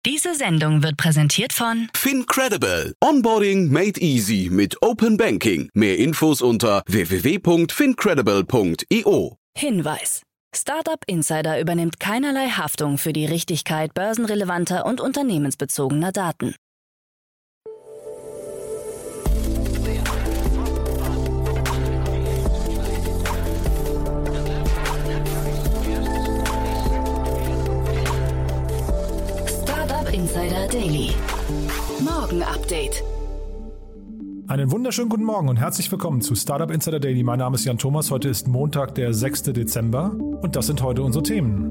Diese Sendung wird präsentiert von FinCredible. Onboarding made easy mit Open Banking. Mehr Infos unter www.fincredible.io. Hinweis. Startup Insider übernimmt keinerlei Haftung für die Richtigkeit börsenrelevanter und unternehmensbezogener Daten. Startup Insider Daily. Morgen Update. Einen wunderschönen guten Morgen und herzlich willkommen zu Startup Insider Daily. Mein Name ist Jan Thomas. Heute ist Montag, der 6. Dezember und das sind heute unsere Themen.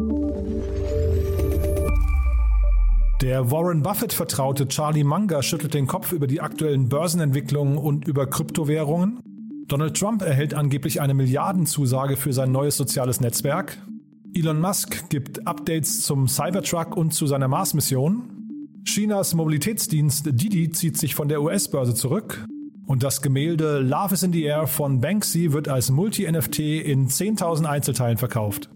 Der Warren Buffett-Vertraute Charlie Munger schüttelt den Kopf über die aktuellen Börsenentwicklungen und über Kryptowährungen. Donald Trump erhält angeblich eine Milliardenzusage für sein neues soziales Netzwerk. Elon Musk gibt Updates zum Cybertruck und zu seiner Mars-Mission. Chinas Mobilitätsdienst Didi zieht sich von der US-Börse zurück. Und das Gemälde Love is in the Air von Banksy wird als Multi-NFT in 10.000 Einzelteilen verkauft.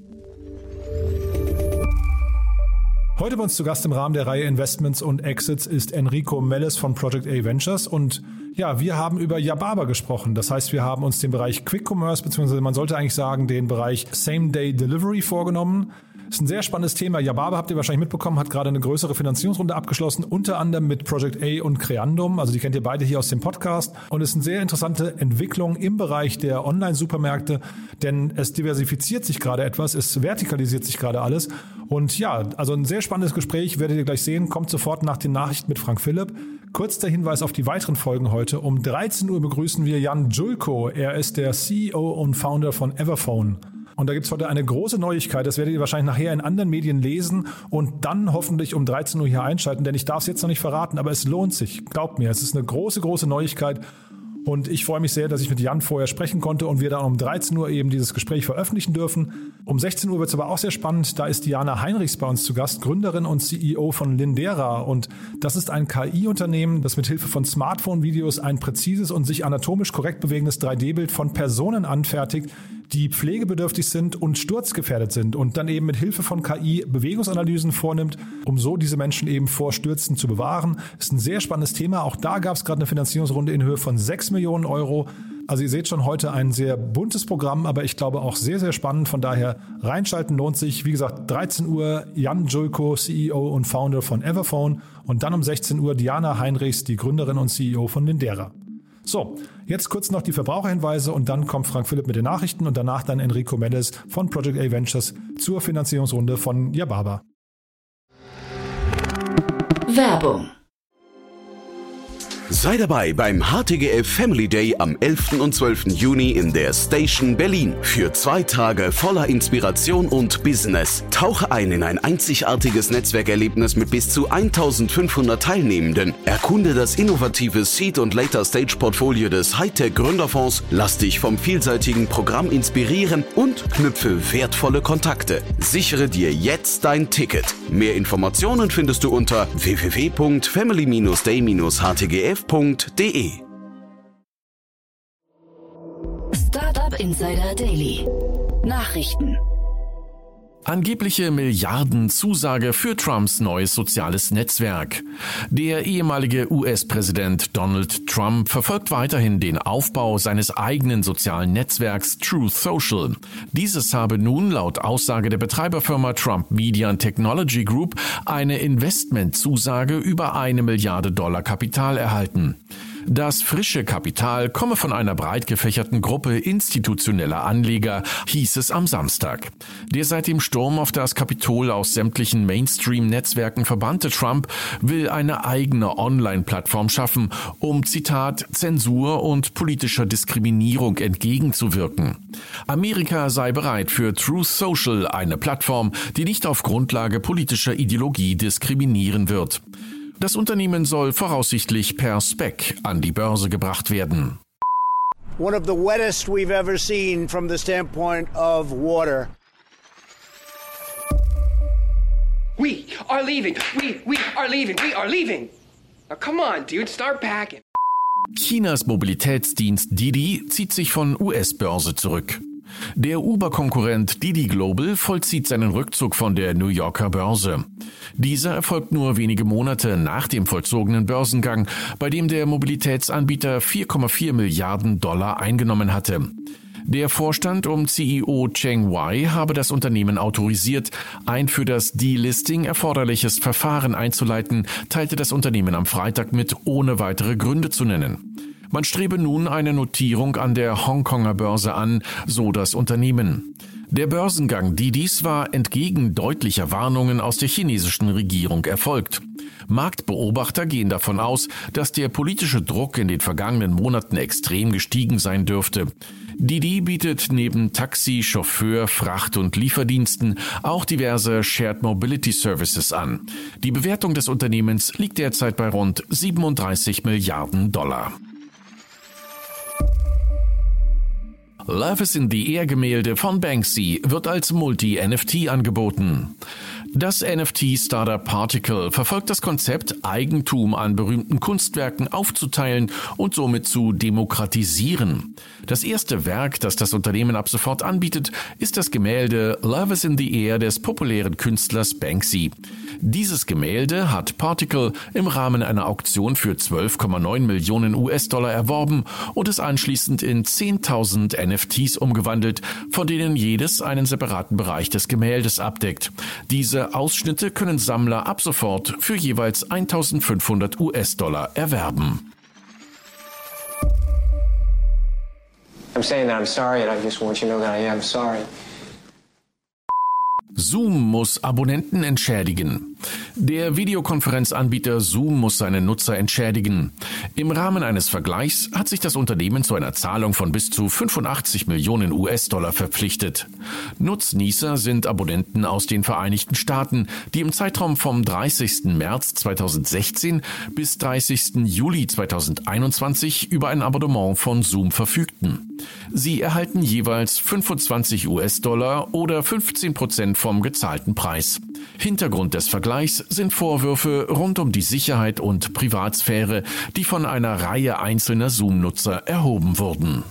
Heute bei uns zu Gast im Rahmen der Reihe Investments und Exits ist Enrico Melles von Project A Ventures und ja, wir haben über Yababa gesprochen. Das heißt, wir haben uns den Bereich Quick Commerce, beziehungsweise man sollte eigentlich sagen, den Bereich Same-Day Delivery vorgenommen. Das ist ein sehr spannendes Thema. Yababa, habt ihr wahrscheinlich mitbekommen, hat gerade eine größere Finanzierungsrunde abgeschlossen, unter anderem mit Project A und Creandum. Also die kennt ihr beide hier aus dem Podcast. Und es ist eine sehr interessante Entwicklung im Bereich der Online-Supermärkte, denn es diversifiziert sich gerade etwas, es vertikalisiert sich gerade alles. Und ja, also ein sehr spannendes Gespräch, werdet ihr gleich sehen, kommt sofort nach den Nachrichten mit Frank Philipp. Kurz der Hinweis auf die weiteren Folgen heute. Um 13 Uhr begrüßen wir Jan Julko. Er ist der CEO und Founder von Everphone. Und da gibt es heute eine große Neuigkeit, das werdet ihr wahrscheinlich nachher in anderen Medien lesen und dann hoffentlich um 13 Uhr hier einschalten, denn ich darf es jetzt noch nicht verraten, aber es lohnt sich, glaubt mir, es ist eine große, große Neuigkeit und ich freue mich sehr, dass ich mit Jan vorher sprechen konnte und wir dann um 13 Uhr eben dieses Gespräch veröffentlichen dürfen. Um 16 Uhr wird es aber auch sehr spannend, da ist Diana Heinrichs bei uns zu Gast, Gründerin und CEO von Lindera und das ist ein KI-Unternehmen, das mit Hilfe von Smartphone-Videos ein präzises und sich anatomisch korrekt bewegendes 3D-Bild von Personen anfertigt, die pflegebedürftig sind und sturzgefährdet sind und dann eben mit Hilfe von KI Bewegungsanalysen vornimmt, um so diese Menschen eben vor Stürzen zu bewahren. Ist ein sehr spannendes Thema. Auch da gab es gerade eine Finanzierungsrunde in Höhe von 6 Millionen Euro. Also ihr seht schon heute ein sehr buntes Programm, aber ich glaube auch sehr, sehr spannend. Von daher reinschalten lohnt sich. Wie gesagt, 13 Uhr Jan Julko, CEO und Founder von Everphone und dann um 16 Uhr Diana Heinrichs, die Gründerin und CEO von Lindera. So, jetzt kurz noch die Verbraucherhinweise und dann kommt Frank Philipp mit den Nachrichten und danach dann Enrico Melles von Project A Ventures zur Finanzierungsrunde von Yababa. Werbung. Sei dabei beim HTGF Family Day am 11. und 12. Juni in der Station Berlin. Für 2 Tage voller Inspiration und Business. Tauche ein in ein einzigartiges Netzwerkerlebnis mit bis zu 1500 Teilnehmenden. Erkunde das innovative Seed- und Later-Stage-Portfolio des Hightech-Gründerfonds. Lass dich vom vielseitigen Programm inspirieren und knüpfe wertvolle Kontakte. Sichere dir jetzt dein Ticket. Mehr Informationen findest du unter www.family-day-htgf.de. Startup Insider Daily. Nachrichten. Angebliche Milliardenzusage für Trumps neues soziales Netzwerk. Der ehemalige US-Präsident Donald Trump verfolgt weiterhin den Aufbau seines eigenen sozialen Netzwerks Truth Social. Dieses habe nun laut Aussage der Betreiberfirma Trump Media and Technology Group eine Investmentzusage über $1 Milliarde Kapital erhalten. Das frische Kapital komme von einer breit gefächerten Gruppe institutioneller Anleger, hieß es am Samstag. Der seit dem Sturm auf das Kapitol aus sämtlichen Mainstream-Netzwerken verbannte Trump will eine eigene Online-Plattform schaffen, um, Zitat, Zensur und politischer Diskriminierung entgegenzuwirken. Amerika sei bereit für Truth Social, eine Plattform, die nicht auf Grundlage politischer Ideologie diskriminieren wird. Das Unternehmen soll voraussichtlich per SPAC an die Börse gebracht werden. One of the wettest we've ever seen from the standpoint of water. We are leaving. We are leaving. We are leaving. Now come on, dude, start packing. Chinas Mobilitätsdienst Didi zieht sich von US-Börse zurück. Der Uber-Konkurrent Didi Global vollzieht seinen Rückzug von der New Yorker Börse. Dieser erfolgt nur wenige Monate nach dem vollzogenen Börsengang, bei dem der Mobilitätsanbieter 4,4 Milliarden Dollar eingenommen hatte. Der Vorstand um CEO Cheng Wei habe das Unternehmen autorisiert, ein für das Delisting erforderliches Verfahren einzuleiten, teilte das Unternehmen am Freitag mit, ohne weitere Gründe zu nennen. Man strebe nun eine Notierung an der Hongkonger Börse an, so das Unternehmen. Der Börsengang Didis war entgegen deutlicher Warnungen aus der chinesischen Regierung erfolgt. Marktbeobachter gehen davon aus, dass der politische Druck in den vergangenen Monaten extrem gestiegen sein dürfte. Didi bietet neben Taxi, Chauffeur, Fracht- und Lieferdiensten auch diverse Shared Mobility Services an. Die Bewertung des Unternehmens liegt derzeit bei rund 37 Milliarden Dollar. Love is in the Air Gemälde von Banksy wird als Multi-NFT angeboten. Das NFT-Startup Particle verfolgt das Konzept, Eigentum an berühmten Kunstwerken aufzuteilen und somit zu demokratisieren. Das erste Werk, das das Unternehmen ab sofort anbietet, ist das Gemälde Love is in the Air des populären Künstlers Banksy. Dieses Gemälde hat Particle im Rahmen einer Auktion für 12,9 Millionen US-Dollar erworben und es anschließend in 10.000 NFTs umgewandelt, von denen jedes einen separaten Bereich des Gemäldes abdeckt. Diese Ausschnitte können Sammler ab sofort für jeweils 1.500 US-Dollar erwerben. I'm saying that I'm sorry and I just want you to know that I am sorry. Zoom muss Abonnenten entschädigen. Der Videokonferenzanbieter Zoom muss seine Nutzer entschädigen. Im Rahmen eines Vergleichs hat sich das Unternehmen zu einer Zahlung von bis zu 85 Millionen US-Dollar verpflichtet. Nutznießer sind Abonnenten aus den Vereinigten Staaten, die im Zeitraum vom 30. März 2016 bis 30. Juli 2021 über ein Abonnement von Zoom verfügten. Sie erhalten jeweils 25 US-Dollar oder 15% vom gezahlten Preis. Hintergrund des Vergleichs sind Vorwürfe rund um die Sicherheit und Privatsphäre, die von einer Reihe einzelner Zoom-Nutzer erhoben wurden.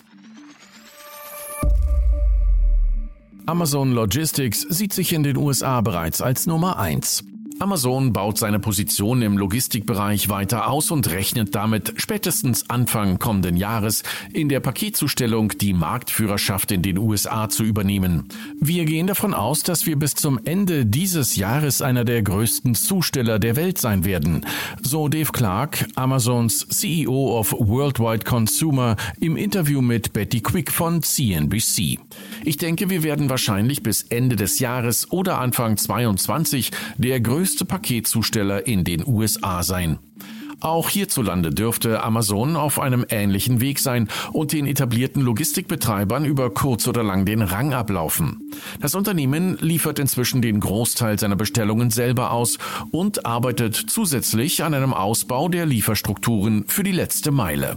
Amazon Logistics sieht sich in den USA bereits als Nummer 1. Amazon baut seine Position im Logistikbereich weiter aus und rechnet damit, spätestens Anfang kommenden Jahres in der Paketzustellung die Marktführerschaft in den USA zu übernehmen. Wir gehen davon aus, dass wir bis zum Ende dieses Jahres einer der größten Zusteller der Welt sein werden, so Dave Clark, Amazons CEO of Worldwide Consumer, im Interview mit Betty Quick von CNBC. Ich denke, wir werden wahrscheinlich bis Ende des Jahres oder Anfang 2022 der größte Paketzusteller in den USA sein. Auch hierzulande dürfte Amazon auf einem ähnlichen Weg sein und den etablierten Logistikbetreibern über kurz oder lang den Rang ablaufen. Das Unternehmen liefert inzwischen den Großteil seiner Bestellungen selber aus und arbeitet zusätzlich an einem Ausbau der Lieferstrukturen für die letzte Meile.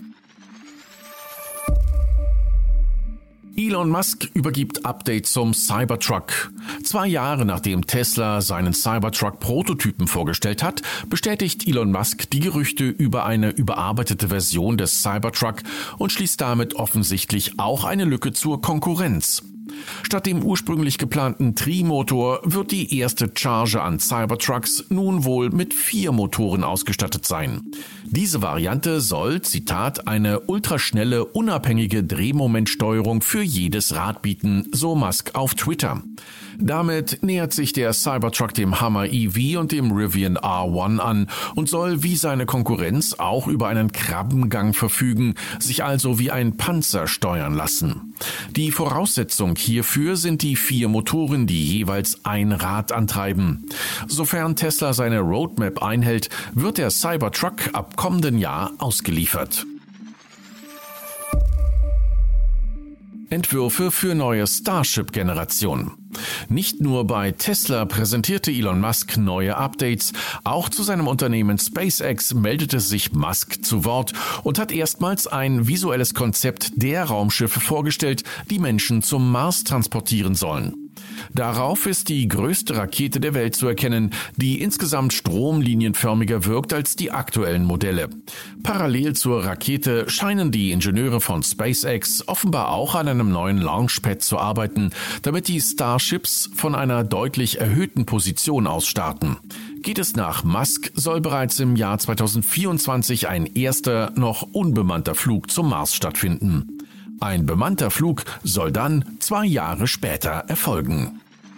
Elon Musk übergibt Update zum Cybertruck. 2 Jahre nachdem Tesla seinen Cybertruck-Prototypen vorgestellt hat, bestätigt Elon Musk die Gerüchte über eine überarbeitete Version des Cybertruck und schließt damit offensichtlich auch eine Lücke zur Konkurrenz. Statt dem ursprünglich geplanten Tri-Motor wird die erste Charge an Cybertrucks nun wohl mit 4 Motoren ausgestattet sein. Diese Variante soll, Zitat, eine ultraschnelle, unabhängige Drehmomentsteuerung für jedes Rad bieten, so Musk auf Twitter. Damit nähert sich der Cybertruck dem Hummer EV und dem Rivian R1 an und soll wie seine Konkurrenz auch über einen Krabbengang verfügen, sich also wie ein Panzer steuern lassen. Die Voraussetzung hierfür sind die 4 Motoren, die jeweils ein Rad antreiben. Sofern Tesla seine Roadmap einhält, wird der Cybertruck ab kommenden Jahr ausgeliefert. Entwürfe für neue Starship-Generation. Nicht nur bei Tesla präsentierte Elon Musk neue Updates, auch zu seinem Unternehmen SpaceX meldete sich Musk zu Wort und hat erstmals ein visuelles Konzept der Raumschiffe vorgestellt, die Menschen zum Mars transportieren sollen. Darauf ist die größte Rakete der Welt zu erkennen, die insgesamt stromlinienförmiger wirkt als die aktuellen Modelle. Parallel zur Rakete scheinen die Ingenieure von SpaceX offenbar auch an einem neuen Launchpad zu arbeiten, damit die Starships von einer deutlich erhöhten Position aus starten. Geht es nach Musk, soll bereits im Jahr 2024 ein erster, noch unbemannter Flug zum Mars stattfinden. Ein bemannter Flug soll dann 2 Jahre später erfolgen.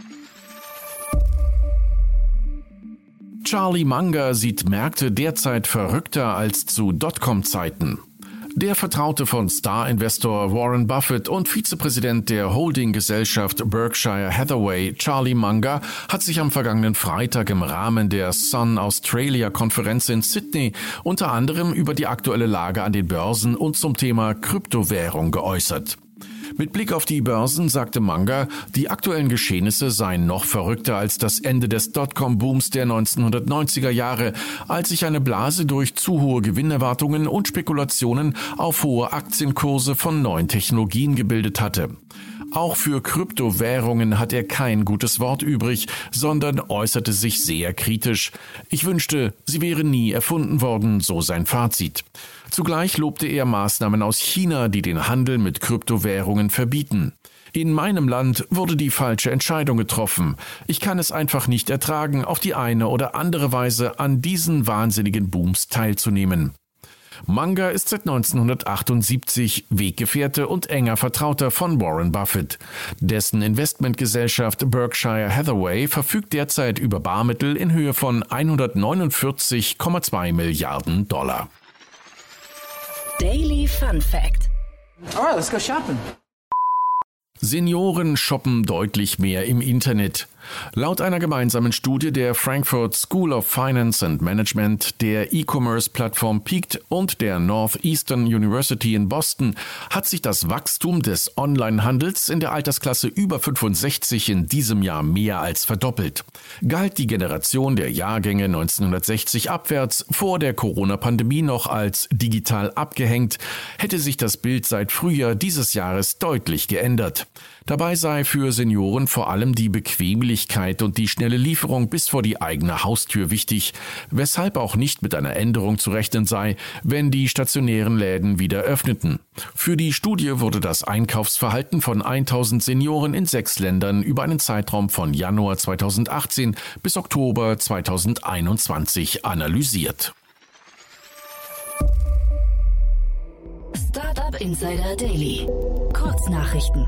Charlie Munger sieht Märkte derzeit verrückter als zu Dotcom-Zeiten. Der Vertraute von Star-Investor Warren Buffett und Vizepräsident der Holding-Gesellschaft Berkshire Hathaway, Charlie Munger, hat sich am vergangenen Freitag im Rahmen der Sun Australia-Konferenz in Sydney unter anderem über die aktuelle Lage an den Börsen und zum Thema Kryptowährung geäußert. Mit Blick auf die Börsen sagte Munger, die aktuellen Geschehnisse seien noch verrückter als das Ende des Dotcom-Booms der 1990er Jahre, als sich eine Blase durch zu hohe Gewinnerwartungen und Spekulationen auf hohe Aktienkurse von neuen Technologien gebildet hatte. Auch für Kryptowährungen hat er kein gutes Wort übrig, sondern äußerte sich sehr kritisch. Ich wünschte, sie wären nie erfunden worden, so sein Fazit. Zugleich lobte er Maßnahmen aus China, die den Handel mit Kryptowährungen verbieten. In meinem Land wurde die falsche Entscheidung getroffen. Ich kann es einfach nicht ertragen, auf die eine oder andere Weise an diesen wahnsinnigen Booms teilzunehmen. Munger ist seit 1978 Weggefährte und enger Vertrauter von Warren Buffett. Dessen Investmentgesellschaft Berkshire Hathaway verfügt derzeit über Barmittel in Höhe von 149,2 Milliarden $. Daily Fun Fact. Alright, let's go shopping. Senioren shoppen deutlich mehr im Internet. Laut einer gemeinsamen Studie der Frankfurt School of Finance and Management, der E-Commerce-Plattform Peaked und der Northeastern University in Boston hat sich das Wachstum des Onlinehandels in der Altersklasse über 65 in diesem Jahr mehr als verdoppelt. Galt die Generation der Jahrgänge 1960 abwärts vor der Corona-Pandemie noch als digital abgehängt, hätte sich das Bild seit Frühjahr dieses Jahres deutlich geändert. Dabei sei für Senioren vor allem die Bequemlichkeit und die schnelle Lieferung bis vor die eigene Haustür wichtig, weshalb auch nicht mit einer Änderung zu rechnen sei, wenn die stationären Läden wieder öffneten. Für die Studie wurde das Einkaufsverhalten von 1000 Senioren in 6 Ländern über einen Zeitraum von Januar 2018 bis Oktober 2021 analysiert. Startup Insider Daily. Kurznachrichten.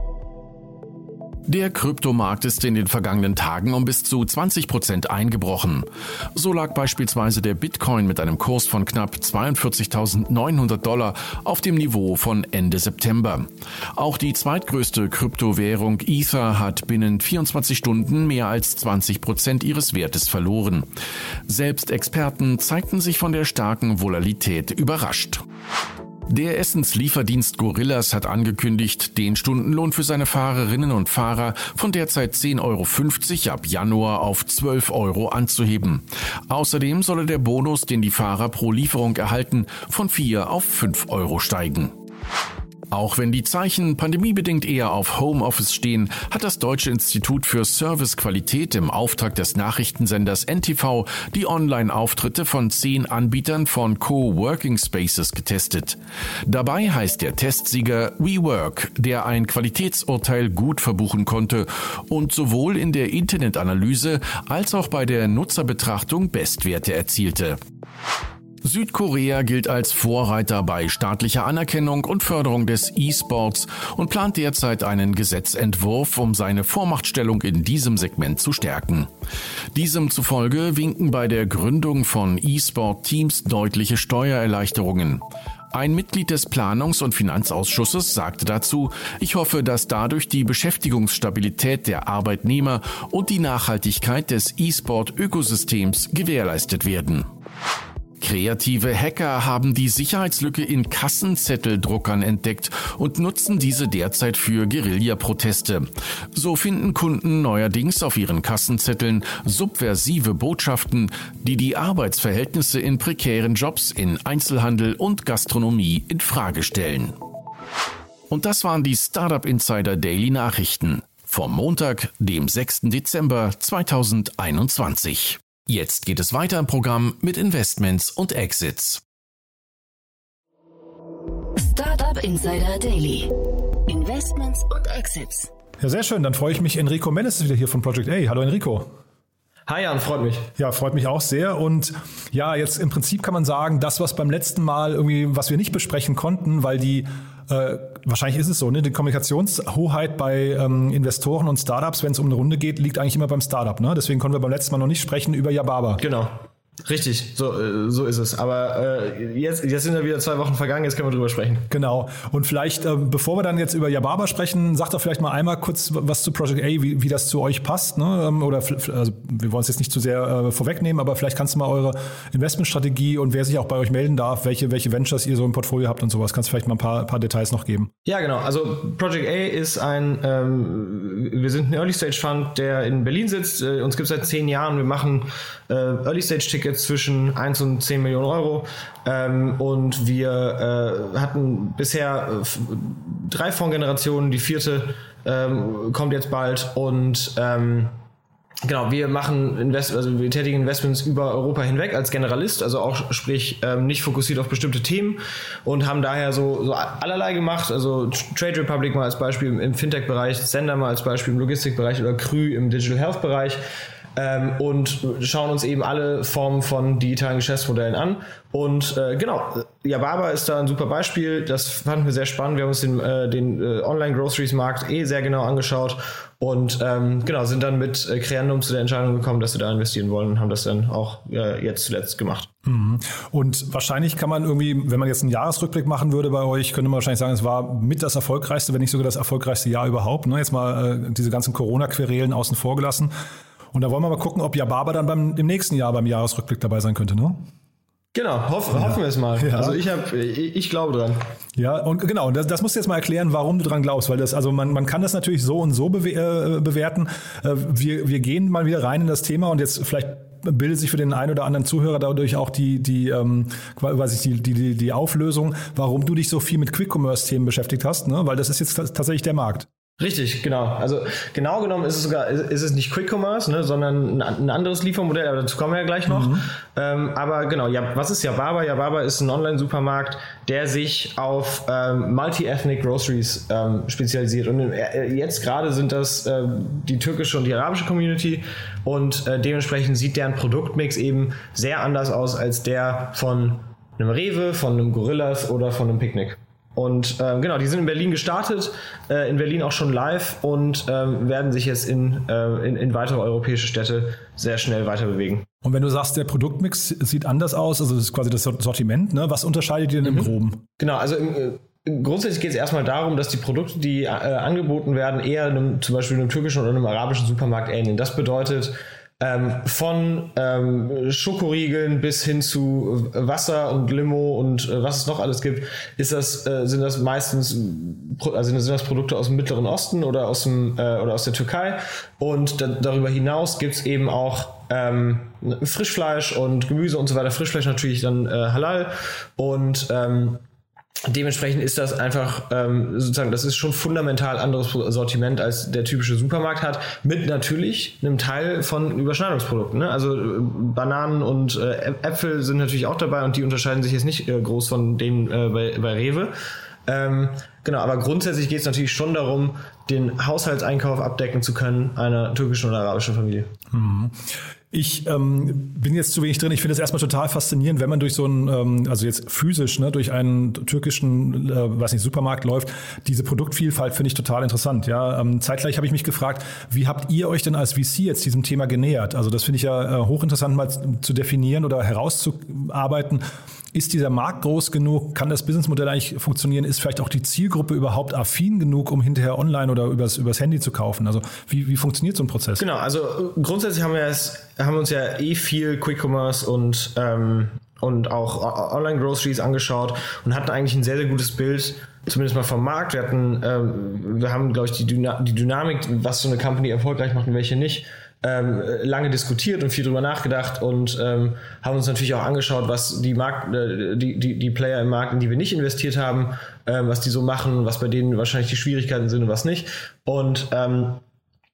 Der Kryptomarkt ist in den vergangenen Tagen um bis zu 20% eingebrochen. So lag beispielsweise der Bitcoin mit einem Kurs von knapp $42.900 auf dem Niveau von Ende September. Auch die zweitgrößte Kryptowährung Ether hat binnen 24 Stunden mehr als 20% ihres Wertes verloren. Selbst Experten zeigten sich von der starken Volatilität überrascht. Der Essenslieferdienst Gorillas hat angekündigt, den Stundenlohn für seine Fahrerinnen und Fahrer von derzeit 10,50 € ab Januar auf 12 € anzuheben. Außerdem solle der Bonus, den die Fahrer pro Lieferung erhalten, von 4 auf 5 € steigen. Auch wenn die Zeichen pandemiebedingt eher auf Homeoffice stehen, hat das Deutsche Institut für Servicequalität im Auftrag des Nachrichtensenders NTV die Online-Auftritte von 10 Anbietern von Coworking Spaces getestet. Dabei heißt der Testsieger WeWork, der ein Qualitätsurteil gut verbuchen konnte und sowohl in der Internetanalyse als auch bei der Nutzerbetrachtung Bestwerte erzielte. Südkorea gilt als Vorreiter bei staatlicher Anerkennung und Förderung des E-Sports und plant derzeit einen Gesetzentwurf, um seine Vormachtstellung in diesem Segment zu stärken. Diesem zufolge winken bei der Gründung von E-Sport-Teams deutliche Steuererleichterungen. Ein Mitglied des Planungs- und Finanzausschusses sagte dazu, ich hoffe, dass dadurch die Beschäftigungsstabilität der Arbeitnehmer und die Nachhaltigkeit des E-Sport-Ökosystems gewährleistet werden. Kreative Hacker haben die Sicherheitslücke in Kassenzetteldruckern entdeckt und nutzen diese derzeit für Guerilla-Proteste. So finden Kunden neuerdings auf ihren Kassenzetteln subversive Botschaften, die die Arbeitsverhältnisse in prekären Jobs in Einzelhandel und Gastronomie in Frage stellen. Und das waren die Startup Insider Daily Nachrichten. vom Montag, dem 6. Dezember 2021. Jetzt geht es weiter im Programm mit Investments und Exits. Startup Insider Daily. Investments und Exits. Ja, sehr schön. Dann freue ich mich. Enrico Mellis ist wieder hier von Project A. Hallo Enrico. Hi Jan, freut mich. Ja, freut mich auch sehr. Und ja, jetzt im Prinzip kann man sagen, das, was beim letzten Mal irgendwie, was wir nicht besprechen konnten, weil die, wahrscheinlich ist es so, ne, die Kommunikationshoheit bei Investoren und Startups, wenn es um eine Runde geht, liegt eigentlich immer beim Startup. Ne? Deswegen konnten wir beim letzten Mal noch nicht sprechen über Yababa. Genau. Richtig, so ist es. Aber jetzt sind ja wieder 2 Wochen vergangen, jetzt können wir drüber sprechen. Genau. Und vielleicht, bevor wir dann jetzt über Yababa sprechen, sagt doch vielleicht mal einmal kurz was zu Project A, wie das zu euch passt. Ne? Oder also wir wollen es jetzt nicht zu sehr vorwegnehmen, aber vielleicht kannst du mal eure Investmentstrategie und wer sich auch bei euch melden darf, welche Ventures ihr so im Portfolio habt und sowas, kannst du vielleicht mal ein paar Details noch geben. Ja, genau. Also Project A ist wir sind ein Early-Stage-Fund, der in Berlin sitzt. Uns gibt es seit 10 Jahren. Wir machen Early-Stage-Tickets zwischen 1 und 10 Millionen Euro. Und wir hatten bisher 3 Fondsgenerationen, die 4. kommt jetzt bald. Und genau, wir wir tätigen Investments über Europa hinweg als Generalist, also auch sprich nicht fokussiert auf bestimmte Themen und haben daher so allerlei gemacht, also Trade Republic mal als Beispiel im Fintech-Bereich, Sender mal als Beispiel im Logistikbereich oder Krü im Digital Health-Bereich. Und schauen uns eben alle Formen von digitalen Geschäftsmodellen an. Und genau, Yababa ist da ein super Beispiel. Das fanden wir sehr spannend. Wir haben uns den Online-Groceries-Markt sehr genau angeschaut und genau, sind dann mit Creandum zu der Entscheidung gekommen, dass wir da investieren wollen und haben das dann auch jetzt zuletzt gemacht. Und wahrscheinlich kann man irgendwie, wenn man jetzt einen Jahresrückblick machen würde bei euch, könnte man wahrscheinlich sagen, es war mit das erfolgreichste, wenn nicht sogar das erfolgreichste Jahr überhaupt. Ne? Jetzt mal diese ganzen Corona-Querelen außen vor gelassen. Und da wollen wir mal gucken, ob Yababa dann im nächsten Jahr beim Jahresrückblick dabei sein könnte, ne? Genau, hoffen wir es mal. Ja. Also ich glaube dran. Ja, und genau, das musst du jetzt mal erklären, warum du dran glaubst, weil man kann das natürlich so und so bewerten. Wir gehen mal wieder rein in das Thema und jetzt vielleicht bildet sich für den einen oder anderen Zuhörer dadurch auch die Auflösung, warum du dich so viel mit Quick-Commerce-Themen beschäftigt hast, ne? Weil das ist jetzt tatsächlich der Markt. Richtig, genau. Also genau genommen ist es nicht Quick Commerce, ne, sondern ein anderes Liefermodell, aber dazu kommen wir ja gleich noch. Aber genau, was ist Yababa? Yababa ist ein Online-Supermarkt, der sich auf Multi-Ethnic Groceries spezialisiert. Und jetzt gerade sind das die türkische und die arabische Community und dementsprechend sieht deren Produktmix eben sehr anders aus als der von einem Rewe, von einem Gorillas oder von einem Picknick. Und genau, die sind in Berlin gestartet, in Berlin auch schon live und werden sich jetzt in weitere europäische Städte sehr schnell weiter bewegen. Und wenn du sagst, der Produktmix sieht anders aus, also das ist quasi das Sortiment, ne? Was unterscheidet ihr denn im Groben? Genau, also grundsätzlich geht es erstmal darum, dass die Produkte, die angeboten werden, eher zum Beispiel einem türkischen oder einem arabischen Supermarkt ähneln. Das bedeutet, von Schokoriegeln bis hin zu Wasser und Limo und was es noch alles gibt, sind das meistens Produkte aus dem Mittleren Osten oder aus der Türkei. Und darüber hinaus gibt es eben auch Frischfleisch und Gemüse und so weiter. Frischfleisch natürlich dann halal und dementsprechend ist das einfach sozusagen, das ist schon fundamental anderes Sortiment als der typische Supermarkt hat, mit natürlich einem Teil von Überschneidungsprodukten. Ne? Also Bananen und Äpfel sind natürlich auch dabei und die unterscheiden sich jetzt nicht groß von denen bei Rewe. Genau, aber grundsätzlich geht es natürlich schon darum, den Haushaltseinkauf abdecken zu können einer türkischen oder arabischen Familie. Ich bin jetzt zu wenig drin. Ich finde es erstmal total faszinierend, wenn man durch so einen, also jetzt physisch, ne, durch einen türkischen, Supermarkt läuft. Diese Produktvielfalt finde ich total interessant. Ja, zeitgleich habe ich mich gefragt, wie habt ihr euch denn als VC jetzt diesem Thema genähert? Also das finde ich ja hochinteressant mal zu definieren oder herauszuarbeiten. Ist dieser Markt groß genug? Kann das Businessmodell eigentlich funktionieren? Ist vielleicht auch die Zielgruppe überhaupt affin genug, um hinterher online oder übers Handy zu kaufen? Also wie funktioniert so ein Prozess? Genau, also grundsätzlich haben wir uns ja viel Quick Commerce und auch Online-Groceries angeschaut und hatten eigentlich ein sehr, sehr gutes Bild, zumindest mal vom Markt. Wir haben, glaube ich, die Dynamik, was so eine Company erfolgreich macht und welche nicht, lange diskutiert und viel drüber nachgedacht und haben uns natürlich auch angeschaut, was die Player im Markt, in die wir nicht investiert haben, was die so machen, was bei denen wahrscheinlich die Schwierigkeiten sind und was nicht. Und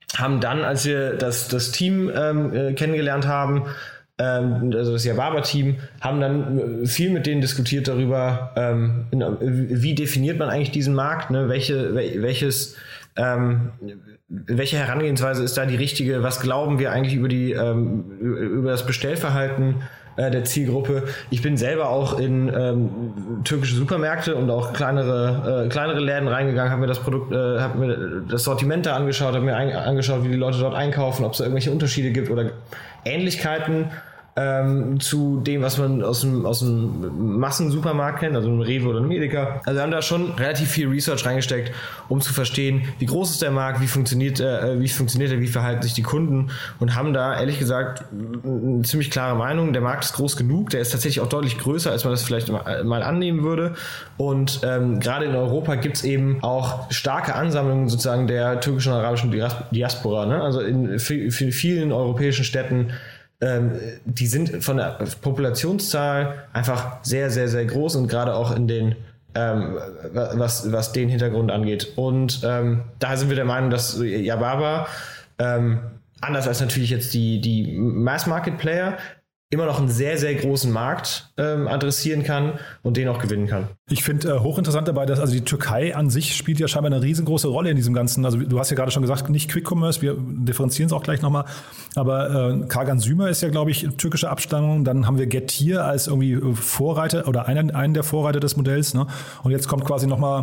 haben dann, als wir das Team kennengelernt haben, also das Yababa-Team, haben dann viel mit denen diskutiert darüber, wie definiert man eigentlich diesen Markt, ne? Welche Herangehensweise ist da die richtige, was glauben wir eigentlich über das Bestellverhalten der Zielgruppe. Ich bin selber auch in türkische Supermärkte und auch kleinere Läden reingegangen, habe mir das Sortiment da angeschaut, habe mir angeschaut, wie die Leute dort einkaufen, ob es da irgendwelche Unterschiede gibt oder Ähnlichkeiten zu dem, was man aus dem Massensupermarkt kennt, also einem Rewe oder einem Edeka. Also wir haben da schon relativ viel Research reingesteckt, um zu verstehen, wie groß ist der Markt, wie funktioniert er, wie verhalten sich die Kunden, und haben da ehrlich gesagt eine ziemlich klare Meinung. Der Markt ist groß genug, der ist tatsächlich auch deutlich größer, als man das vielleicht mal annehmen würde, und gerade in Europa gibt es eben auch starke Ansammlungen sozusagen der türkischen und arabischen Diaspora, ne? Also in vielen europäischen Städten, die sind von der Populationszahl einfach sehr, sehr, sehr groß, und gerade auch in den, was den Hintergrund angeht. Und daher sind wir der Meinung, dass Yababa, anders als natürlich jetzt die Mass-Market-Player, immer noch einen sehr, sehr großen Markt adressieren kann und den auch gewinnen kann. Ich finde hochinteressant dabei, dass also die Türkei an sich spielt ja scheinbar eine riesengroße Rolle in diesem Ganzen. Also du hast ja gerade schon gesagt, nicht Quick Commerce, wir differenzieren es auch gleich nochmal, aber Kargan Sümer ist ja, glaube ich, türkische Abstammung. Dann haben wir Getir als irgendwie Vorreiter oder einen der Vorreiter des Modells, ne? Und jetzt kommt quasi nochmal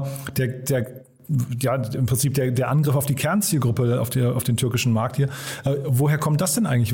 im Prinzip der Angriff auf die Kernzielgruppe auf den türkischen Markt hier. Woher kommt das denn eigentlich?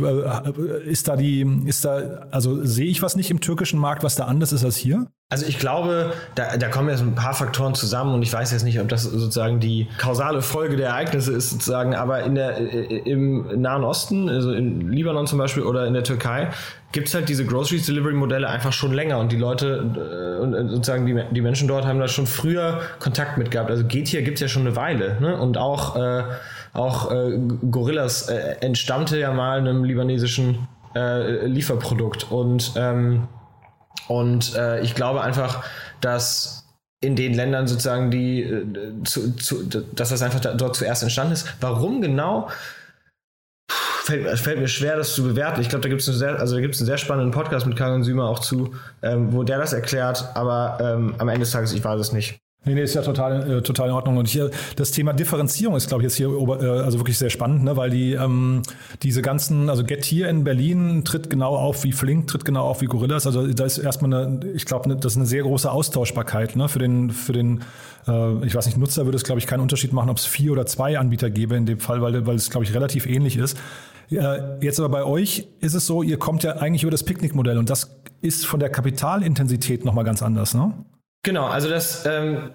Also sehe ich was nicht im türkischen Markt, was da anders ist als hier? Also ich glaube, da kommen jetzt ein paar Faktoren zusammen, und ich weiß jetzt nicht, ob das sozusagen die kausale Folge der Ereignisse ist sozusagen, aber im Nahen Osten, also in Libanon zum Beispiel oder in der Türkei, gibt es halt diese Groceries Delivery Modelle einfach schon länger, und die Leute und sozusagen die Menschen dort haben da schon früher Kontakt mit gehabt. Also Getir gibt es ja schon eine Weile, ne? Und auch Gorillas entstammte ja mal einem libanesischen Lieferprodukt, und ich glaube einfach, dass in den Ländern sozusagen dass das einfach dort zuerst entstanden ist. Warum genau? Fällt mir schwer, das zu bewerten. Ich glaube, da gibt es einen sehr spannenden Podcast mit Kargan Sümer auch zu, wo der das erklärt, aber am Ende des Tages, ich weiß es nicht. Nee, ist ja total in Ordnung. Und hier das Thema Differenzierung ist, glaube ich, jetzt hier also wirklich sehr spannend, ne? Weil diese ganzen, also Getir in Berlin tritt genau auf wie Flink, tritt genau auf wie Gorillas. Also da ist erstmal ich glaube, das ist eine sehr große Austauschbarkeit, ne? Für den ich weiß nicht, Nutzer würde es, glaube ich, keinen Unterschied machen, ob es 4 oder 2 Anbieter gäbe in dem Fall, weil es, glaube ich, relativ ähnlich ist. Jetzt aber bei euch ist es so, ihr kommt ja eigentlich über das Picknick-Modell, und das ist von der Kapitalintensität nochmal ganz anders, ne? Genau, also das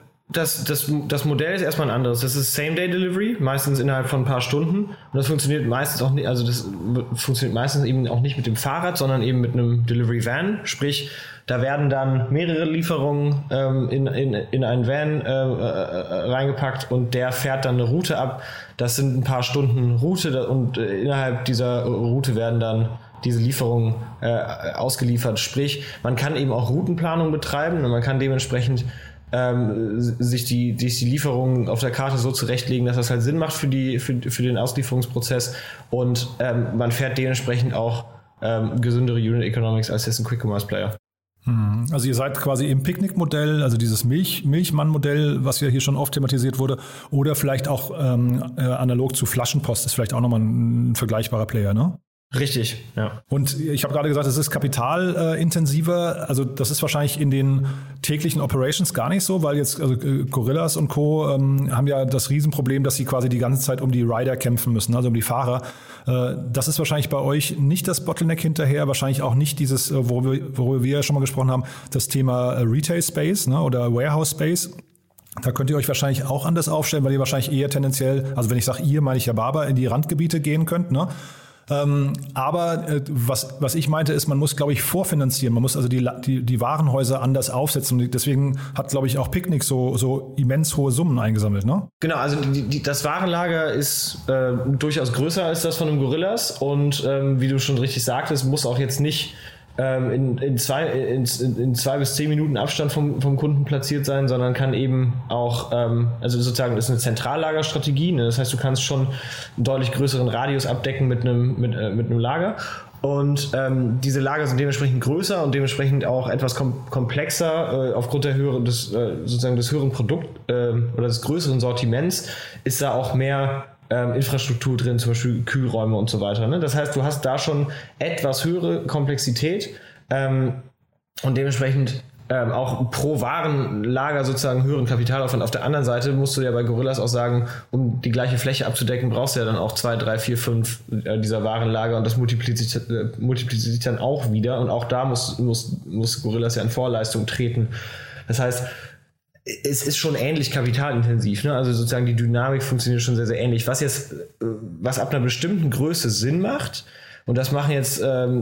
Modell ist erstmal ein anderes. Das ist Same-Day-Delivery, meistens innerhalb von ein paar Stunden. Und das funktioniert meistens auch nicht, also das funktioniert meistens eben auch nicht mit dem Fahrrad, sondern eben mit einem Delivery-Van. Sprich, da werden dann mehrere Lieferungen in einen Van reingepackt, und der fährt dann eine Route ab. Das sind ein paar Stunden Route, und innerhalb dieser Route werden dann diese Lieferungen ausgeliefert. Sprich, man kann eben auch Routenplanung betreiben, und man kann dementsprechend sich die Lieferungen auf der Karte so zurechtlegen, dass das halt Sinn macht für den Auslieferungsprozess, und man fährt dementsprechend auch gesündere Unit Economics als jetzt ein Quick Commerce Player. Also ihr seid quasi im Picknick-Modell, also dieses Milchmann-Modell, was ja hier schon oft thematisiert wurde, oder vielleicht auch analog zu Flaschenpost ist vielleicht auch nochmal ein vergleichbarer Player, ne? Richtig, ja. Und ich habe gerade gesagt, es ist kapitalintensiver, also das ist wahrscheinlich in den täglichen Operations gar nicht so, weil jetzt Gorillas und Co. haben ja das Riesenproblem, dass sie quasi die ganze Zeit um die Rider kämpfen müssen, also um die Fahrer. Das ist wahrscheinlich bei euch nicht das Bottleneck hinterher, wahrscheinlich auch nicht dieses, worüber wir ja schon mal gesprochen haben, das Thema Retail Space, ne, oder Warehouse Space. Da könnt ihr euch wahrscheinlich auch anders aufstellen, weil ihr wahrscheinlich eher tendenziell, also wenn ich sage ihr, meine ich Yababa, in die Randgebiete gehen könnt, ne? Aber was ich meinte ist, man muss, glaube ich, vorfinanzieren. Man muss also die Warenhäuser anders aufsetzen. Und deswegen hat, glaube ich, auch Picknick so immens hohe Summen eingesammelt, ne? Genau, also das Warenlager ist durchaus größer als das von einem Gorillas. Und wie du schon richtig sagtest, muss auch jetzt nicht in 2 bis 10 Minuten Abstand vom Kunden platziert sein, sondern kann eben auch, also sozusagen ist eine Zentrallagerstrategie, ne? Das heißt, du kannst schon einen deutlich größeren Radius abdecken mit einem Lager. Und diese Lager sind dementsprechend größer und dementsprechend auch etwas komplexer aufgrund des höheren oder des größeren Sortiments ist da auch mehr Infrastruktur drin, zum Beispiel Kühlräume und so weiter. Ne? Das heißt, du hast da schon etwas höhere Komplexität und dementsprechend auch pro Warenlager sozusagen höheren Kapitalaufwand. Auf der anderen Seite musst du ja bei Gorillas auch sagen, um die gleiche Fläche abzudecken, brauchst du ja dann auch 2, 3, 4, 5 dieser Warenlager und das multipliziert sich dann auch wieder und auch da muss Gorillas ja in Vorleistung treten. Das heißt, es ist schon ähnlich kapitalintensiv, ne? Also sozusagen die Dynamik funktioniert schon sehr, sehr ähnlich. Was ab einer bestimmten Größe Sinn macht, und das machen jetzt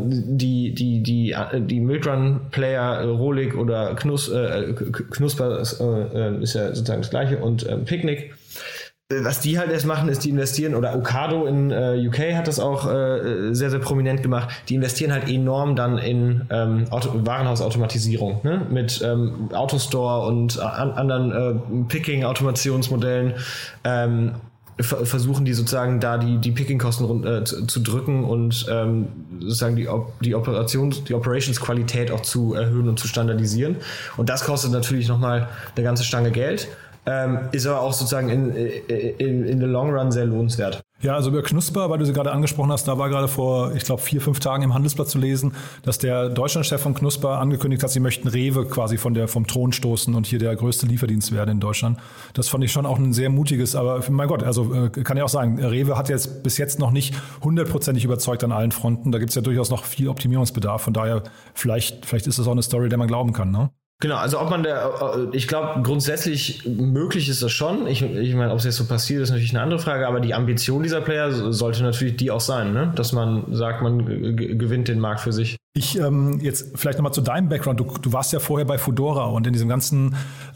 die Milkrun-Player, Rohlig oder Knusper, ist ja sozusagen das Gleiche, und Picnic. Was die halt erst machen, ist, die investieren, oder Ocado in UK hat das auch sehr, sehr prominent gemacht, die investieren halt enorm dann in Warenhausautomatisierung, ne? Mit Autostore und anderen Picking-Automationsmodellen, versuchen die sozusagen da die Picking-Kosten zu drücken und sozusagen die Operations-Qualität auch zu erhöhen und zu standardisieren. Und das kostet natürlich nochmal eine ganze Stange Geld, ist aber auch sozusagen in the long run sehr lohnenswert. Ja, also über Knusper, weil du sie gerade angesprochen hast, da war gerade vor, ich glaube, 4-5 Tagen im Handelsblatt zu lesen, dass der Deutschlandchef von Knusper angekündigt hat, sie möchten Rewe quasi vom Thron stoßen und hier der größte Lieferdienst werden in Deutschland. Das fand ich schon auch ein sehr mutiges, aber mein Gott, also kann ich auch sagen, Rewe hat jetzt bis jetzt noch nicht 100% überzeugt an allen Fronten. Da gibt es ja durchaus noch viel Optimierungsbedarf. Von daher, vielleicht ist das auch eine Story, der man glauben kann, ne? Genau, also ich glaube, grundsätzlich möglich ist das schon. Ich meine, ob es jetzt so passiert, ist natürlich eine andere Frage, aber die Ambition dieser Player sollte natürlich die auch sein, ne? Dass man sagt, man gewinnt den Markt für sich. Jetzt vielleicht nochmal zu deinem Background. Du warst ja vorher bei Foodora und in dem ganzen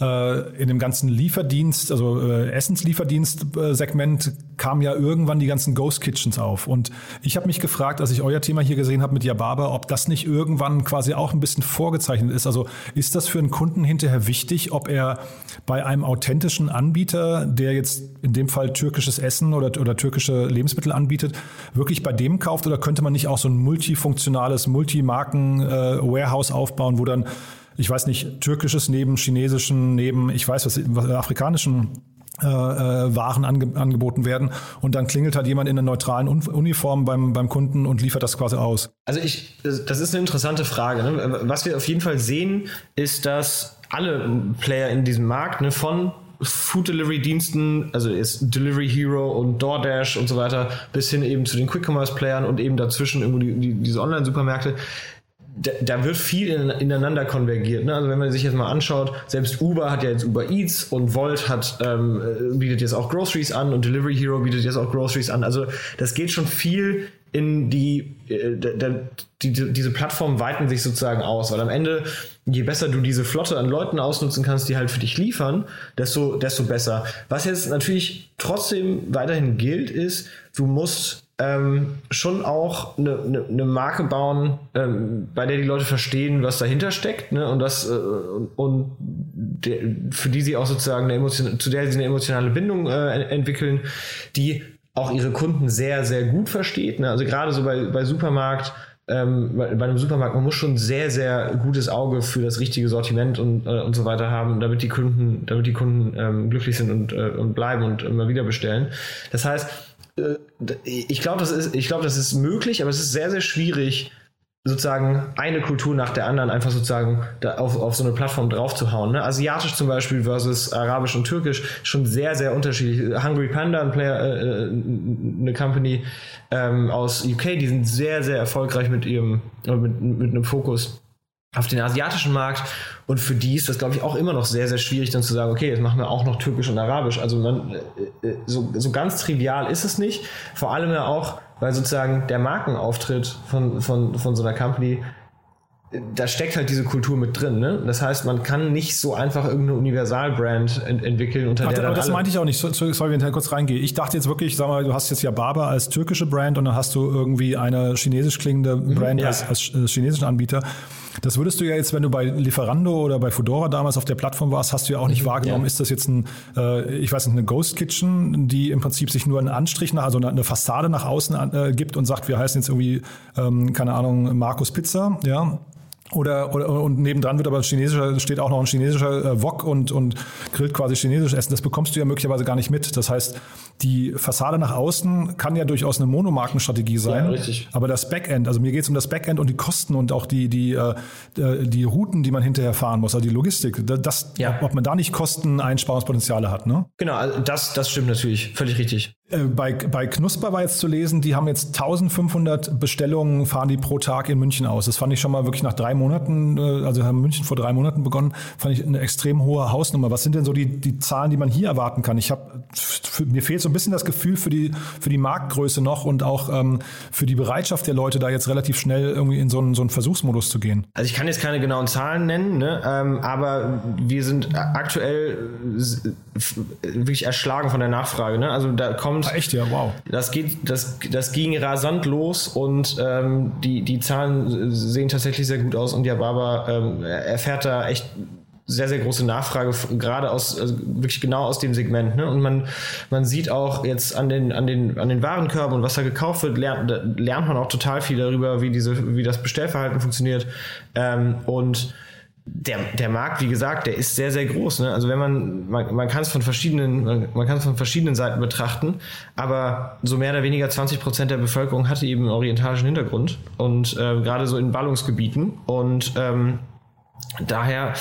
Lieferdienst, also Essenslieferdienst-Segment kamen ja irgendwann die ganzen Ghost Kitchens auf. Und ich habe mich gefragt, als ich euer Thema hier gesehen habe mit Yababa, ob das nicht irgendwann quasi auch ein bisschen vorgezeichnet ist. Also ist das für einen Kunden hinterher wichtig, ob er bei einem authentischen Anbieter, der jetzt in dem Fall türkisches Essen oder türkische Lebensmittel anbietet, wirklich bei dem kauft, oder könnte man nicht auch so ein multifunktionales, Multimarken-Warehouse aufbauen, wo dann, ich weiß nicht, türkisches neben chinesischen, neben, ich weiß was afrikanischen Waren angeboten werden, und dann klingelt halt jemand in einer neutralen Uniform beim Kunden und liefert das quasi aus. Also das ist eine interessante Frage, ne? Was wir auf jeden Fall sehen, ist, dass alle Player in diesem Markt, ne, von Food-Delivery-Diensten, also ist Delivery Hero und DoorDash und so weiter, bis hin eben zu den Quick-Commerce-Playern und eben dazwischen irgendwo diese Online-Supermärkte, da wird viel ineinander konvergiert, ne? Also wenn man sich jetzt mal anschaut, selbst Uber hat ja jetzt Uber Eats und Volt bietet jetzt auch Groceries an und Delivery Hero bietet jetzt auch Groceries an. Also das geht schon viel in diese Plattformen weiten sich sozusagen aus, weil am Ende, je besser du diese Flotte an Leuten ausnutzen kannst, die halt für dich liefern, desto besser. Was jetzt natürlich trotzdem weiterhin gilt, ist, du musst schon auch eine Marke bauen, bei der die Leute verstehen, was dahinter steckt, ne? Und für die sie auch sozusagen zu der sie eine emotionale Bindung entwickeln, die auch ihre Kunden sehr, sehr gut versteht, ne? Also gerade so bei Supermarkt, bei einem Supermarkt, man muss schon sehr, sehr gutes Auge für das richtige Sortiment und so weiter haben, damit die Kunden glücklich sind und bleiben und immer wieder bestellen. Das heißt, ich glaube, das ist möglich, aber es ist sehr, sehr schwierig, sozusagen eine Kultur nach der anderen einfach sozusagen da auf so eine Plattform draufzuhauen, ne? Asiatisch zum Beispiel versus Arabisch und Türkisch schon sehr, sehr unterschiedlich. Hungry Panda, ein Player, eine Company aus UK, die sind sehr, sehr erfolgreich mit einem Fokus auf den asiatischen Markt, und für die ist das, glaube ich, auch immer noch sehr, sehr schwierig, dann zu sagen, okay, jetzt machen wir auch noch Türkisch und Arabisch. Also so ganz trivial ist es nicht, vor allem ja auch, weil sozusagen der Markenauftritt von so einer Company da steckt halt diese Kultur mit drin, ne? Das heißt, man kann nicht so einfach irgendeine Universal-Brand entwickeln, unter der dann aber das alle... meinte ich auch nicht. Sorry, wenn ich kurz reingehe. Ich dachte jetzt wirklich, sag mal, du hast jetzt Yababa als türkische Brand und dann hast du irgendwie eine chinesisch klingende Brand als chinesischen Anbieter. Das würdest du ja jetzt, wenn du bei Lieferando oder bei Foodora damals auf der Plattform warst, hast du ja auch nicht wahrgenommen. Ist das jetzt ich weiß nicht, eine Ghost Kitchen, die im Prinzip sich nur einen Anstrich also eine Fassade nach außen gibt und sagt, wir heißen jetzt irgendwie, keine Ahnung, Markus Pizza, ja? Und nebendran wird aber steht auch noch ein chinesischer Wok und grillt quasi chinesisches Essen. Das bekommst du ja möglicherweise gar nicht mit. Das heißt, die Fassade nach außen kann ja durchaus eine Monomarkenstrategie sein. Ja, richtig. Aber das Backend, also mir geht es um das Backend und die Kosten und auch die Routen, die man hinterher fahren muss, also die Logistik. Ob man da nicht Kosteneinsparungspotenziale hat, ne? Genau, also das stimmt natürlich. Völlig richtig. Bei Knusper war jetzt zu lesen, die haben jetzt 1500 Bestellungen, fahren die pro Tag in München aus. Das fand ich schon mal wirklich nach 3 Monaten, also haben München vor 3 Monaten begonnen, fand ich eine extrem hohe Hausnummer. Was sind denn so die Zahlen, die man hier erwarten kann? Mir fehlt so ein bisschen das Gefühl für die Marktgröße noch und auch für die Bereitschaft der Leute, da jetzt relativ schnell irgendwie in so einen Versuchsmodus zu gehen. Also ich kann jetzt keine genauen Zahlen nennen, ne? Aber wir sind aktuell wirklich erschlagen von der Nachfrage. Ne? Also da kommt echt, ja, wow. Das ging rasant los und die Zahlen sehen tatsächlich sehr gut aus und Yababa erfährt da echt sehr, sehr große Nachfrage, gerade wirklich genau aus dem Segment. Ne? Und man sieht auch jetzt an den Warenkörben und was da gekauft wird, lernt man auch total viel darüber, wie das Bestellverhalten funktioniert. Und der Markt, wie gesagt, der ist sehr, sehr groß. Ne? Also wenn man kann es von verschiedenen Seiten betrachten, aber so mehr oder weniger 20% der Bevölkerung hatte eben einen orientalischen Hintergrund und gerade so in Ballungsgebieten und daher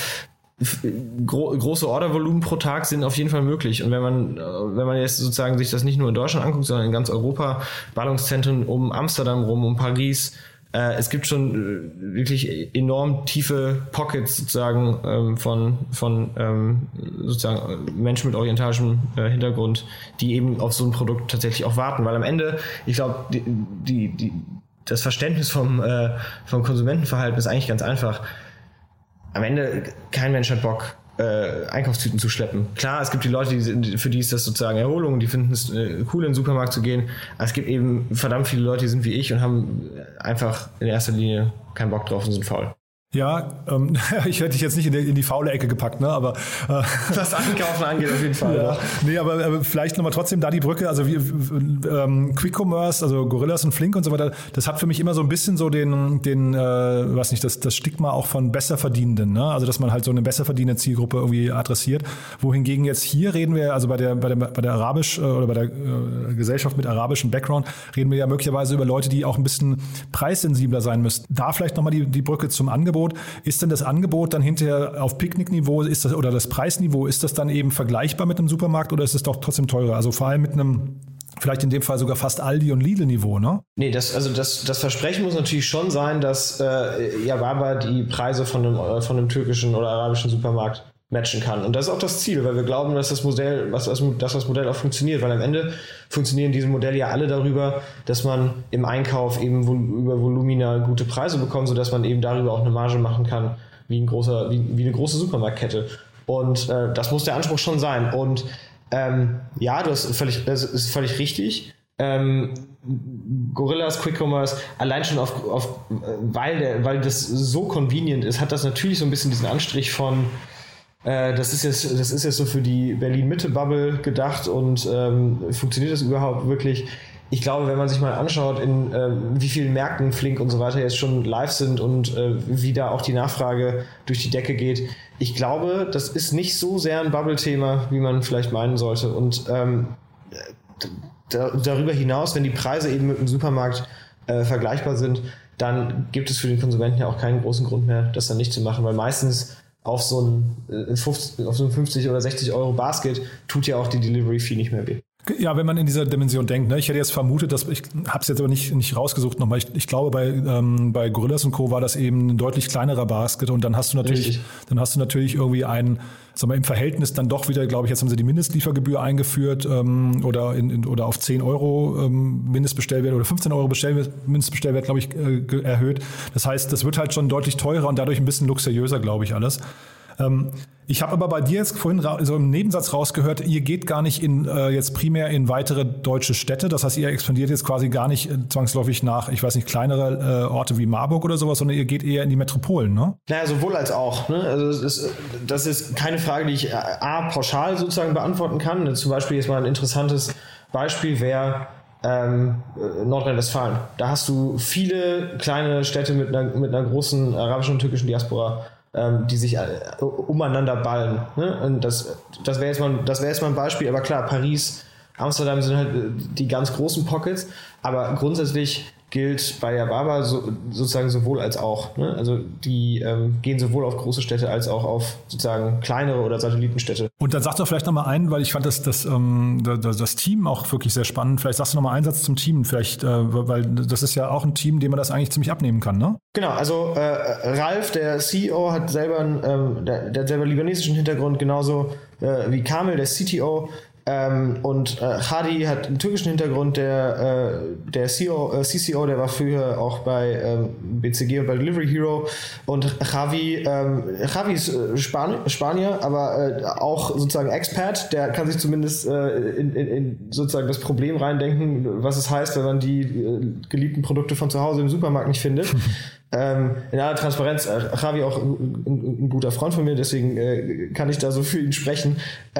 große Ordervolumen pro Tag sind auf jeden Fall möglich. Und wenn man jetzt sozusagen sich das nicht nur in Deutschland anguckt, sondern in ganz Europa, Ballungszentren um Amsterdam rum, um Paris, es gibt schon wirklich enorm tiefe Pockets sozusagen von sozusagen Menschen mit orientalischem Hintergrund, die eben auf so ein Produkt tatsächlich auch warten. Weil am Ende, ich glaube, das Verständnis vom Konsumentenverhalten ist eigentlich ganz einfach. Am Ende, kein Mensch hat Bock, Einkaufstüten zu schleppen. Klar, es gibt die Leute, für die ist das sozusagen Erholung, die finden es cool, in den Supermarkt zu gehen. Aber es gibt eben verdammt viele Leute, die sind wie ich und haben einfach in erster Linie keinen Bock drauf und sind faul. Ja, ich hätte dich jetzt nicht in die faule Ecke gepackt, ne? Aber was Einkaufen angeht, auf jeden Fall. Ja. Nee, aber vielleicht nochmal trotzdem da die Brücke, also Quick Commerce, also Gorillas und Flink und so weiter, das hat für mich immer so ein bisschen so den weiß nicht, das Stigma auch von Besserverdienenden, ne? Also dass man halt so eine besser verdienende Zielgruppe irgendwie adressiert. Wohingegen jetzt hier reden wir, also bei der Arabisch oder bei der Gesellschaft mit arabischem Background, reden wir ja möglicherweise über Leute, die auch ein bisschen preissensibler sein müssten. Da vielleicht nochmal die Brücke zum Angebot. Ist denn das Angebot dann hinterher auf Picknickniveau, ist das, oder das Preisniveau, ist das dann eben vergleichbar mit einem Supermarkt oder ist es doch trotzdem teurer? Also vor allem mit einem, vielleicht in dem Fall sogar fast Aldi- und Lidl-Niveau, ne? Nee, das Versprechen muss natürlich schon sein, dass Yababa die Preise von einem türkischen oder arabischen Supermarkt matchen kann. Und das ist auch das Ziel, weil wir glauben, dass das Modell auch funktioniert, weil am Ende funktionieren diese Modelle ja alle darüber, dass man im Einkauf eben über Volumina gute Preise bekommt, sodass man eben darüber auch eine Marge machen kann, wie eine große Supermarktkette. Und das muss der Anspruch schon sein. Und ja, das ist völlig richtig. Gorillas, Quick Commerce, allein schon weil das so convenient ist, hat das natürlich so ein bisschen diesen Anstrich von das ist jetzt so für die Berlin-Mitte-Bubble gedacht und funktioniert das überhaupt wirklich? Ich glaube, wenn man sich mal anschaut, in wie vielen Märkten Flink und so weiter jetzt schon live sind und wie da auch die Nachfrage durch die Decke geht, ich glaube, das ist nicht so sehr ein Bubble-Thema, wie man vielleicht meinen sollte. Und darüber hinaus, wenn die Preise eben mit dem Supermarkt vergleichbar sind, dann gibt es für den Konsumenten ja auch keinen großen Grund mehr, das dann nicht zu machen, weil meistens auf so ein 50 oder 60 Euro Basket tut ja auch die Delivery-Fee nicht mehr weh. Ja, wenn man in dieser Dimension denkt, ne? Ich hätte jetzt vermutet, ich habe es jetzt aber nicht rausgesucht nochmal. Ich glaube, bei Gorillas und Co. war das eben ein deutlich kleinerer Basket und dann hast du natürlich irgendwie einen sagen wir, im Verhältnis dann doch wieder, glaube ich, jetzt haben sie die Mindestliefergebühr eingeführt oder auf 10 Euro Mindestbestellwert oder 15 Euro Mindestbestellwert, glaube ich, erhöht. Das heißt, das wird halt schon deutlich teurer und dadurch ein bisschen luxuriöser, glaube ich, alles. Ich habe aber bei dir jetzt vorhin so im Nebensatz rausgehört, ihr geht gar nicht jetzt primär in weitere deutsche Städte. Das heißt, ihr expandiert jetzt quasi gar nicht zwangsläufig nach, ich weiß nicht, kleinere Orte wie Marburg oder sowas, sondern ihr geht eher in die Metropolen, ne? Naja, sowohl als auch. Ne? Also das ist keine Frage, die ich pauschal sozusagen beantworten kann. Zum Beispiel jetzt mal ein interessantes Beispiel wäre Nordrhein-Westfalen. Da hast du viele kleine Städte mit einer großen arabischen und türkischen Diaspora, die sich umeinander ballen. Ne? Und das wäre jetzt mal ein Beispiel, aber klar, Paris, Amsterdam sind halt die ganz großen Pockets, aber grundsätzlich gilt bei Yababa sozusagen sowohl als auch. Ne? Also die gehen sowohl auf große Städte als auch auf sozusagen kleinere oder Satellitenstädte. Und dann sag doch vielleicht nochmal einen, weil ich fand das Team auch wirklich sehr spannend. Vielleicht sagst du nochmal einen Satz zum Team, vielleicht, weil das ist ja auch ein Team, dem man das eigentlich ziemlich abnehmen kann, ne? Genau, also Ralf, der CEO, hat selber der hat selber libanesischen Hintergrund, genauso wie Kamil, der CTO. Und Hadi hat einen türkischen Hintergrund, der CCO, der war früher auch bei BCG und bei Delivery Hero. Und Javi ist Spanier, aber auch sozusagen Expat, der kann sich zumindest in sozusagen das Problem reindenken, was es heißt, wenn man die geliebten Produkte von zu Hause im Supermarkt nicht findet. In aller Transparenz, Javi auch ein guter Freund von mir, deswegen kann ich da so für ihn sprechen.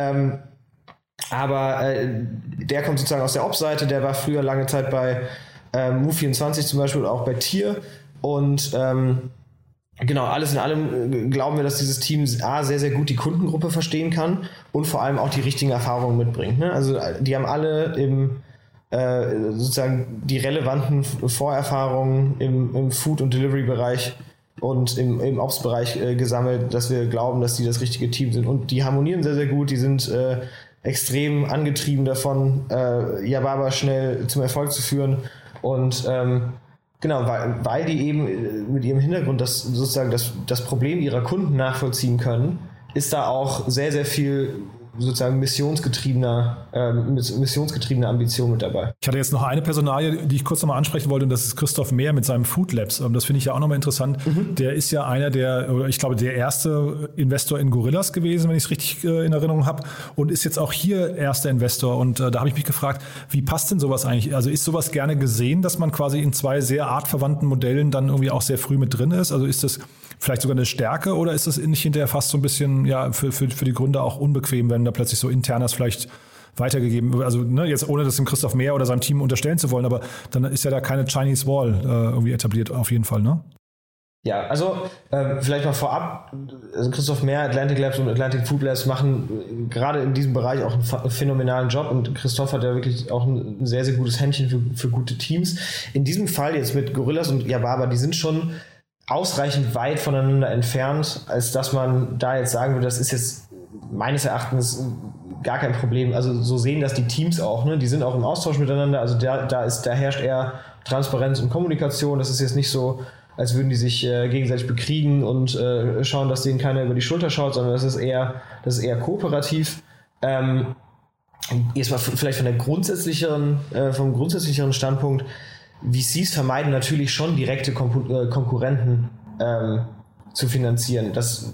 Aber der kommt sozusagen aus der Ops-Seite, der war früher lange Zeit bei Move24 zum Beispiel, auch bei Tier. Und genau, alles in allem glauben wir, dass dieses Team sehr, sehr gut die Kundengruppe verstehen kann und vor allem auch die richtigen Erfahrungen mitbringt. Ne? Also die haben alle sozusagen die relevanten Vorerfahrungen im Food- und Delivery-Bereich und im Ops-Bereich gesammelt, dass wir glauben, dass die das richtige Team sind. Und die harmonieren sehr, sehr gut, die sind extrem angetrieben davon, Yababa schnell zum Erfolg zu führen. Und genau, weil die eben mit ihrem Hintergrund sozusagen das Problem ihrer Kunden nachvollziehen können, ist da auch sehr, sehr viel sozusagen missionsgetriebene Ambition mit dabei. Ich hatte jetzt noch eine Personalie, die ich kurz nochmal ansprechen wollte, und das ist Christoph Mehr mit seinem Food Labs. Das finde ich ja auch nochmal interessant. Der ist ja einer ich glaube, der erste Investor in Gorillas gewesen, wenn ich es richtig in Erinnerung habe, und ist jetzt auch hier erster Investor. Und da habe ich mich gefragt, wie passt denn sowas eigentlich? Also ist sowas gerne gesehen, dass man quasi in zwei sehr artverwandten Modellen dann irgendwie auch sehr früh mit drin ist? Also ist das vielleicht sogar eine Stärke oder ist das nicht hinterher fast so ein bisschen für die Gründer auch unbequem, wenn da plötzlich so internes vielleicht weitergegeben wird? Also jetzt ohne das dem Christoph Mehr oder seinem Team unterstellen zu wollen, aber dann ist ja da keine Chinese Wall irgendwie etabliert auf jeden Fall, ne? Ja, also vielleicht mal vorab, also Christoph Mehr, Atlantic Labs und Atlantic Food Labs machen gerade in diesem Bereich auch einen phänomenalen Job, und Christoph hat ja wirklich auch ein sehr, sehr gutes Händchen für gute Teams. In diesem Fall jetzt mit Gorillas und Yababa, die sind schon ausreichend weit voneinander entfernt, als dass man da jetzt sagen würde, das ist jetzt meines Erachtens gar kein Problem. Also so sehen das die Teams auch, ne? Die sind auch im Austausch miteinander, also da herrscht eher Transparenz und Kommunikation. Das ist jetzt nicht so, als würden die sich gegenseitig bekriegen und schauen, dass denen keiner über die Schulter schaut, sondern das ist eher kooperativ. Jetzt mal vielleicht vom grundsätzlicheren Standpunkt: VCs vermeiden natürlich schon direkte Konkurrenten zu finanzieren.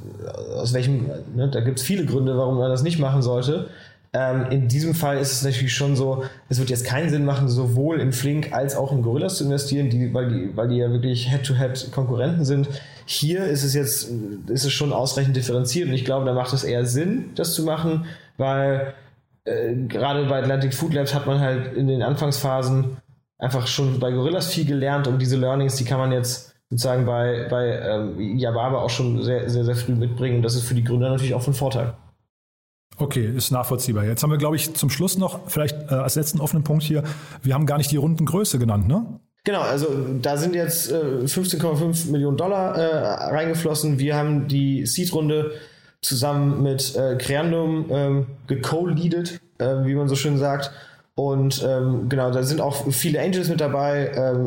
Da gibt es viele Gründe, warum man das nicht machen sollte. In diesem Fall ist es natürlich schon so, es wird jetzt keinen Sinn machen, sowohl in Flink als auch in Gorillas zu investieren, weil die ja wirklich Head-to-Head Konkurrenten sind. Hier ist es schon ausreichend differenziert, und ich glaube, da macht es eher Sinn, das zu machen, weil gerade bei Atlantic Food Labs hat man halt in den Anfangsphasen einfach schon bei Gorillas viel gelernt, und diese Learnings, die kann man jetzt sozusagen bei Yababa auch schon sehr, sehr, sehr früh mitbringen. Und das ist für die Gründer natürlich auch von Vorteil. Okay, ist nachvollziehbar. Jetzt haben wir, glaube ich, zum Schluss noch vielleicht als letzten offenen Punkt hier, wir haben gar nicht die Rundengröße genannt, ne? Genau, also da sind jetzt 15,5 Millionen Dollar reingeflossen. Wir haben die Seed-Runde zusammen mit Creandum geco-leadet, wie man so schön sagt. Und genau, da sind auch viele Angels mit dabei.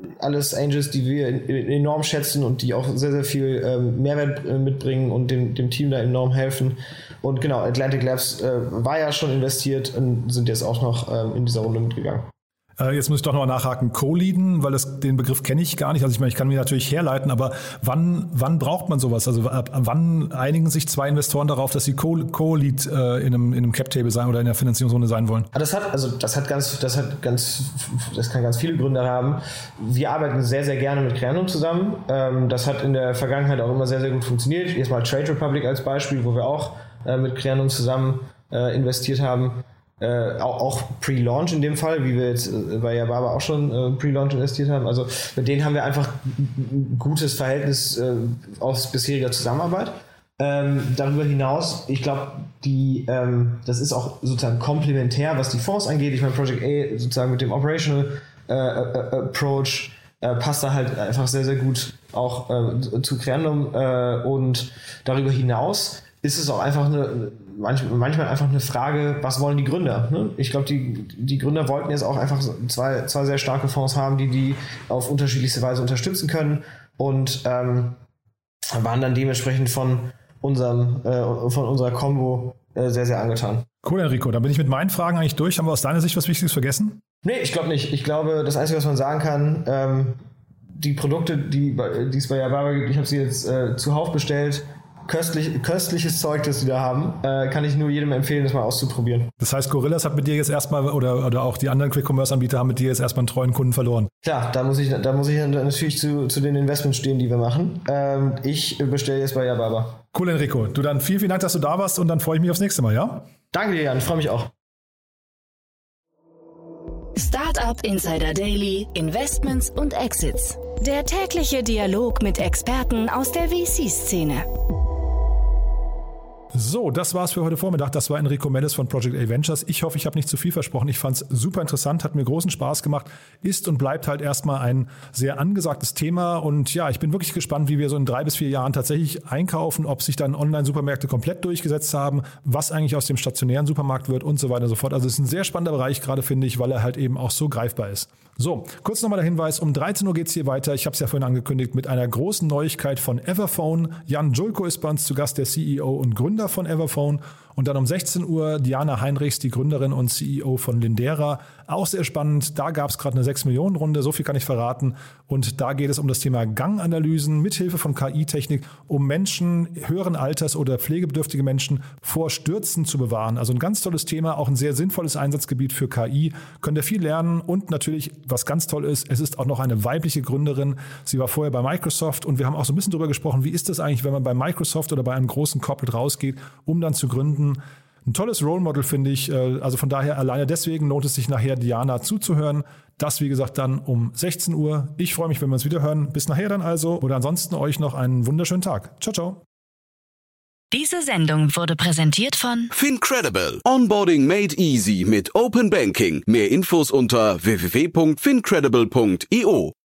alles Angels, die wir enorm schätzen und die auch sehr, sehr viel Mehrwert mitbringen und dem Team da enorm helfen. Und genau, Atlantic Labs war ja schon investiert und sind jetzt auch noch in dieser Runde mitgegangen. Jetzt muss ich doch noch nachhaken, Co-Leaden, weil den Begriff kenne ich gar nicht. Also ich meine, ich kann mir natürlich herleiten, aber wann braucht man sowas? Also wann einigen sich zwei Investoren darauf, dass sie Co-Lead in einem Cap-Table sein oder in der Finanzierungsrunde sein wollen? Das kann ganz viele Gründe haben. Wir arbeiten sehr, sehr gerne mit Creandum zusammen. Das hat in der Vergangenheit auch immer sehr, sehr gut funktioniert. Jetzt mal Trade Republic als Beispiel, wo wir auch mit Creandum zusammen investiert haben. Auch Pre-Launch in dem Fall, wie wir jetzt bei Yababa auch schon Pre-Launch investiert haben. Also mit denen haben wir einfach ein gutes Verhältnis aus bisheriger Zusammenarbeit. Darüber hinaus, ich glaube, das ist auch sozusagen komplementär, was die Fonds angeht. Ich meine, Project A sozusagen mit dem Operational Approach passt da halt einfach sehr, sehr gut auch zu Creandum. Und darüber hinaus ist es auch einfach manchmal einfach eine Frage, was wollen die Gründer? Ne? Ich glaube, die Gründer wollten jetzt auch einfach zwei sehr starke Fonds haben, die auf unterschiedlichste Weise unterstützen können und waren dann dementsprechend von unserer Combo sehr, sehr angetan. Cool, Enrico. Dann bin ich mit meinen Fragen eigentlich durch. Haben wir aus deiner Sicht was Wichtiges vergessen? Nee, ich glaube nicht. Ich glaube, das Einzige, was man sagen kann, die Produkte, die es bei Yababa gibt, ich habe sie jetzt zuhauf bestellt. Köstliches Zeug, das die da haben, kann ich nur jedem empfehlen, das mal auszuprobieren. Das heißt, Gorillas hat mit dir jetzt erstmal, oder auch die anderen Quick-Commerce-Anbieter haben mit dir jetzt erstmal einen treuen Kunden verloren. Klar, da muss ich natürlich zu den Investments stehen, die wir machen. Ich bestelle jetzt bei Yababa. Cool, Enrico. Du dann vielen Dank, dass du da warst und dann freue ich mich aufs nächste Mal, ja? Danke dir, Jan. Ich freue mich auch. Startup Insider Daily, Investments und Exits. Der tägliche Dialog mit Experten aus der VC-Szene. So, das war's für heute Vormittag. Das war Enrico Melles von Project A Ventures. Ich hoffe, ich habe nicht zu viel versprochen. Ich fand es super interessant, hat mir großen Spaß gemacht, ist und bleibt halt erstmal ein sehr angesagtes Thema. Und ja, ich bin wirklich gespannt, wie wir so in 3 bis 4 Jahren tatsächlich einkaufen, ob sich dann Online-Supermärkte komplett durchgesetzt haben, was eigentlich aus dem stationären Supermarkt wird und so weiter und so fort. Also es ist ein sehr spannender Bereich gerade, finde ich, weil er halt eben auch so greifbar ist. So, kurz nochmal der Hinweis, um 13 Uhr geht's hier weiter. Ich habe es ja vorhin angekündigt mit einer großen Neuigkeit von Everphone. Jan Julko ist bei uns zu Gast, der CEO und Gründer von Everphone. Und dann um 16 Uhr Diana Heinrichs, die Gründerin und CEO von Lindera. Auch sehr spannend. Da gab es gerade eine 6-Millionen-Runde, so viel kann ich verraten. Und da geht es um das Thema Ganganalysen mithilfe von KI-Technik, um Menschen höheren Alters oder pflegebedürftige Menschen vor Stürzen zu bewahren. Also ein ganz tolles Thema, auch ein sehr sinnvolles Einsatzgebiet für KI. Könnt ihr viel lernen und natürlich, was ganz toll ist, es ist auch noch eine weibliche Gründerin. Sie war vorher bei Microsoft und wir haben auch so ein bisschen drüber gesprochen, wie ist das eigentlich, wenn man bei Microsoft oder bei einem großen Corporate rausgeht, um dann zu gründen. Ein tolles Role Model, finde ich. Also von daher alleine deswegen lohnt es sich nachher, Diana zuzuhören. Das, wie gesagt, dann um 16 Uhr. Ich freue mich, wenn wir uns wieder hören. Bis nachher dann also. Oder ansonsten euch noch einen wunderschönen Tag. Ciao, ciao. Diese Sendung wurde präsentiert von FinCredible. Onboarding made easy mit Open Banking. Mehr Infos unter www.fincredible.io.